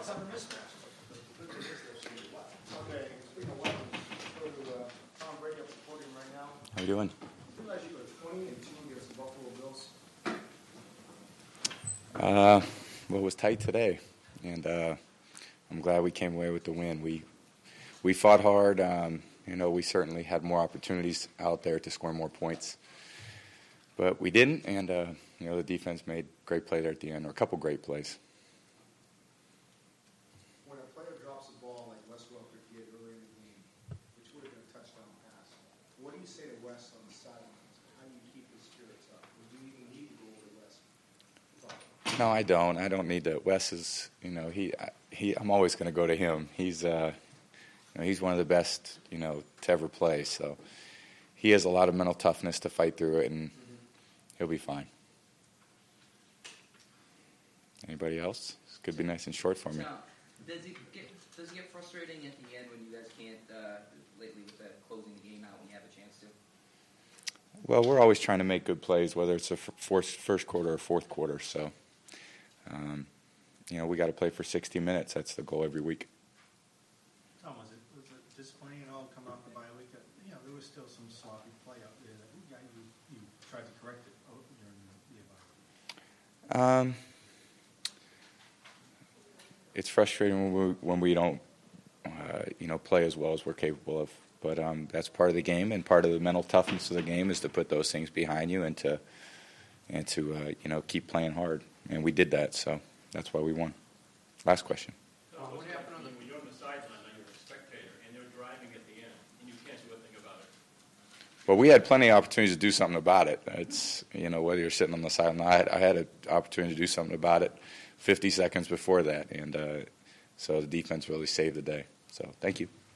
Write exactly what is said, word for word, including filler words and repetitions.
on the mismatch. Okay, speaking of weapons, go to uh, Tom Brady up at the podium right now. How you doing? You realize you go twenty and two against the Buffalo Bills? Uh, well, it was tight today, and uh, I'm glad we came away with the win. We we fought hard. Um, you know, we certainly had more opportunities out there to score more points, but we didn't. And uh, you know, the defense made a great play there at the end, or a couple great plays. When a player drops the ball like Wes Welker did early in the game, which would have been a touchdown pass, what do you say to Wes on the sidelines? How do you keep his spirits up? Or do you even need to go over to Wes? No, I don't. I don't need to. Wes is, you know, he, he. I'm always going to go to him. He's, uh, you know, he's one of the best, you know, to ever play. So he has a lot of mental toughness to fight through it, and mm-hmm. he'll be fine. Anybody else? This could be nice and short for me. So, does it get does it get frustrating at the end when you guys can't uh, lately with the closing the game out when you have a chance to? Well, we're always trying to make good plays, whether it's a first first quarter or fourth quarter. So. Um, you know, we got to play for sixty minutes. That's the goal every week. Tom, was it, was it disappointing at all to come off the bye week? That, you know, there was still some sloppy play out there that you, you, you tried to correct it during the bye. Um, it's frustrating when we, when we don't, uh, you know, play as well as we're capable of. But um, that's part of the game, and part of the mental toughness of the game is to put those things behind you and to and to uh, you know, keep playing hard. And we did that, so that's why we won. Last question. So what happened on the, when you're on the sideline and you're a spectator and they're driving at the end and you can't do a thing about it? Well, we had plenty of opportunities to do something about it. It's, you know, whether you're sitting on the sideline. I had, I had an opportunity to do something about it fifty seconds before that, and uh, so the defense really saved the day. So thank you.